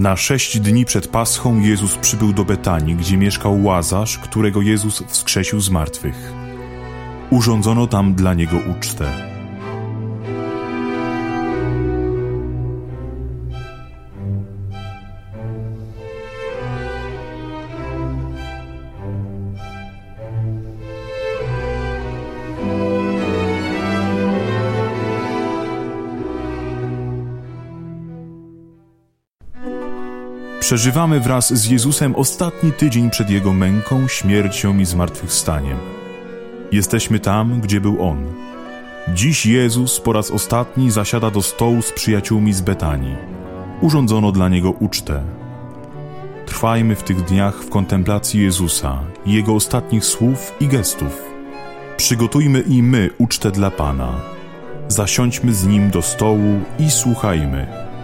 Na 6 dni przed Paschą Jezus przybył do Betanii, gdzie mieszkał Łazarz, którego Jezus wskrzesił z martwych. Urządzono tam dla niego ucztę. Przeżywamy wraz z Jezusem ostatni tydzień przed Jego męką, śmiercią i zmartwychwstaniem. Jesteśmy tam, gdzie był On. Dziś Jezus po raz ostatni zasiada do stołu z przyjaciółmi z Betanii. Urządzono dla Niego ucztę. Trwajmy w tych dniach w kontemplacji Jezusa, Jego ostatnich słów i gestów. Przygotujmy i my ucztę dla Pana. Zasiądźmy z Nim do stołu i słuchajmy.